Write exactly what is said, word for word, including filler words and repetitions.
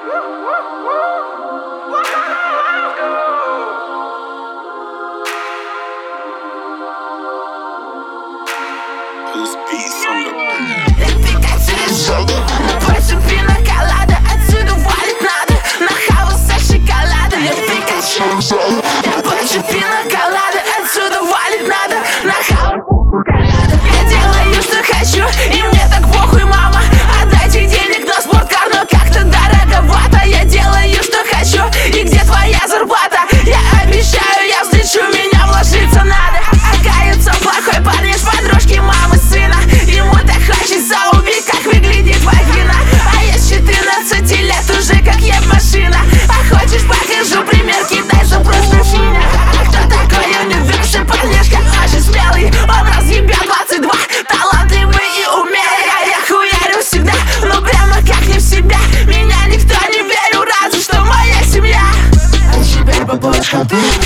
Больше пиноколада, отсюда валить надо. Нахавался шоколада. Я Пикачу. Больше пиноколада, отсюда валить надо. Нахавался шоколада. Я делаю, что хочу, и мне так похуй, мама. Отдайте денег на спорткар, но как-то дороговато. Я делаю, что хочу, и где твоя зарплата? Я обещаю, я взлечу, меня вложиться надо. А кается плохой парень с подружки мамы сына. Ему так хочется убить, как выглядит вагина. А я с четырнадцати лет уже как я машина. А хочешь, покажу пример, кидай запрос на меня. А кто такой университет парнишка? Очень смелый, он разъебет двадцать два. Талантливый и умелый, а я хуярю всегда. Ну прямо как не в себя. Меня никто не верил, разве что моя семья. А теперь по полочкам ты